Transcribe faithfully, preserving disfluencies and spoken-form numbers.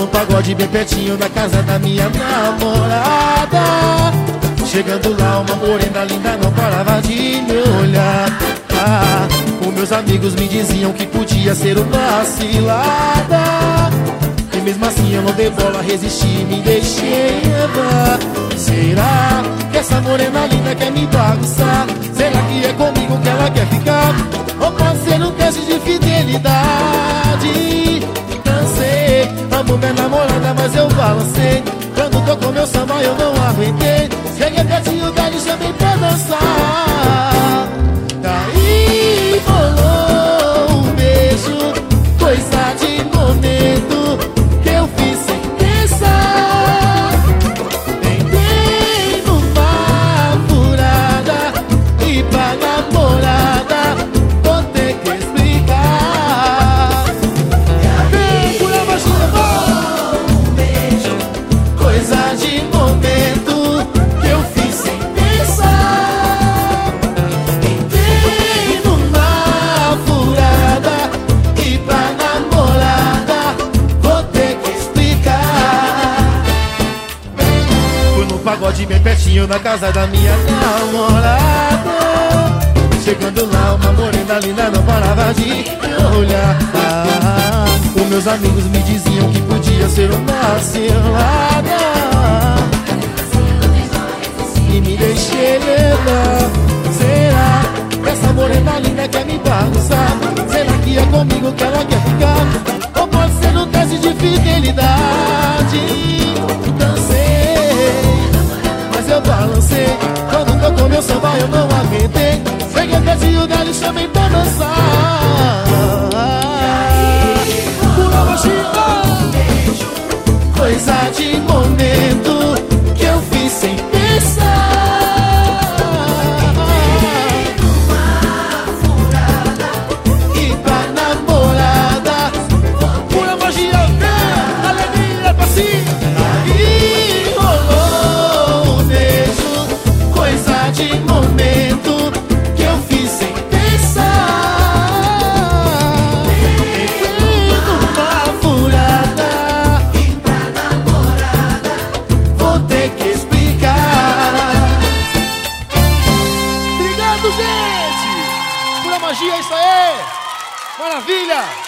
no pagode bem pertinho da casa da minha namorada. Chegando lá, uma morena linda não parava de me olhar. Ah, os meus amigos me diziam que podia ser uma cilada, e mesmo assim eu não dei bola, resisti e me deixei levar. Será que essa morena linda quer me bagunçar? Será que é comigo que ela quer ficar? Ou pode ser um teste de fidelidade? Cansei, amo minha namorada, mas eu balancei. Quando tocou meu samba eu não aguentei. Cheguei pertinho dela e chamei pra dançar. Daí rolou um beijo, coisa de momento, que eu fiz sem pensar. Entrei numa furada e pra namorada vou ter que explicar. Vem, pura baixinha, um beijo, coisa de momento, que eu fiz sem pensar. Entrei numa furada e pra namorada vou ter que explicar. Fui no pagode bem pertinho da casa da minha namorada. Chegando lá, uma morena linda não parava de me olhar. Ah, os meus amigos me diziam que podia ser uma cilada, e me deixei levar. Será que essa morena linda quer me bagunçar? Será que é comigo que ela quer ficar? Ou pode ser um teste de fidelidade? Dancei, mas eu balancei. Quando tocou meu samba eu não aguentei. Cheguei pertinho dela e chamei pra dançar. Pura baixinha, coisa de momento, que eu fiz sem pensar. E pra namorada, pura magia, alegria pra cima. E rolou um beijo, coisa de momento, que eu fiz sem pensar. Entrei numa furada e pra namorada vou ter que explicar. Obrigado, gente! Pura magia, é isso aí! Maravilha!